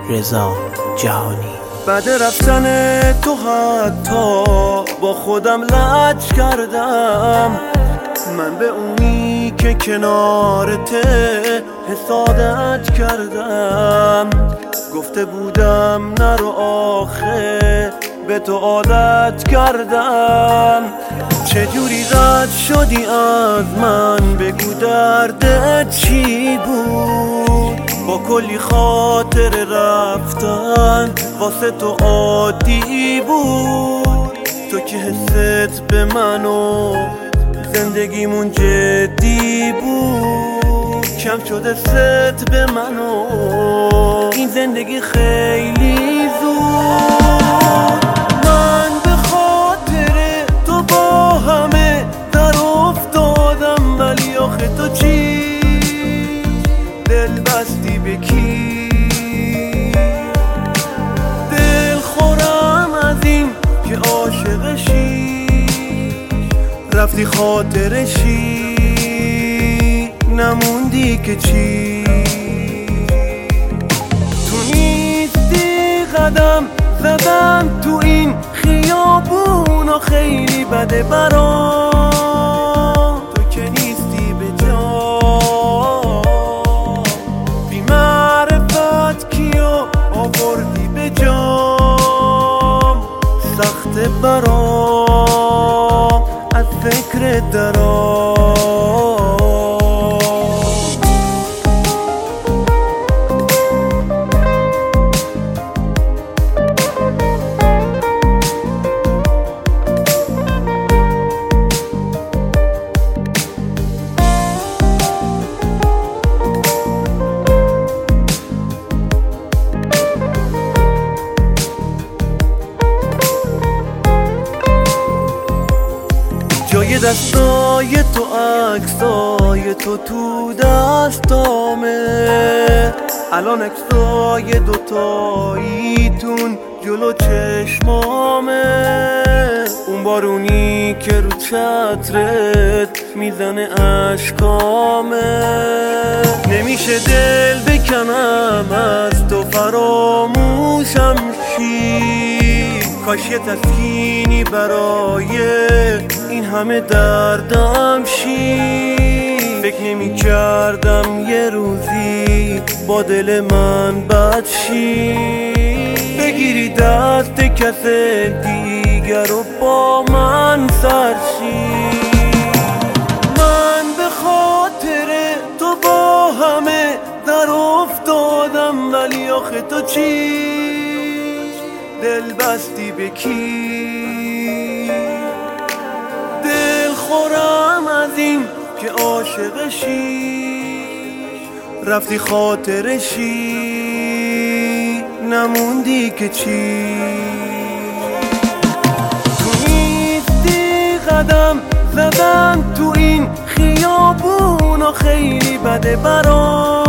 رضا جهانی. بعد رفتن تو حتی با خودم لج کردم، من به اونی که کنارته حسادت کردم. گفته بودم نرو آخه به تو عادت کردم. چجوری رد شدی از من؟ بگو دردت چی بود؟ با کلی خاطر رفتن واسه تو عادی بود. تو که حست به من و زندگیمون جدی بود، کم شده ست به من و این زندگی خیلی زود. من به خاطر تو با همه در افتادم، ولی آخه تو چی؟ دل بستی به کی؟ دل خورم از این که عاشقشی، رفتی خاطرشی نموندی که چی؟ تو نیستی قدم زدم تو این خیابون و خیلی بده برام. تو که نیستی به جا، بی معرفت کیو آوردی به جام. سخت برام از فکر درام. جای دستای تو عکسای تو دستامه، الان عکسای دوتاییتون جلو چشمامه. اون بارونی که رو چترت میزنه اشکامه. نمیشه دل بکنم از تو فراموشم شی، کاش یه تسکینی برای این همه دردم شی. فکر نمی کردم یه روزی با دل من بد شی، بگیری دست کس دیگر و با من سر شی. من به خاطر تو با همه در افتادم، ولی آخه تو چی؟ دل بستی به کی؟ دل خورم از این که عاشقشی، رفتی خاطرشی نموندی که چی؟ تو نیستی قدم زدم تو این خیابون و خیلی بده برام.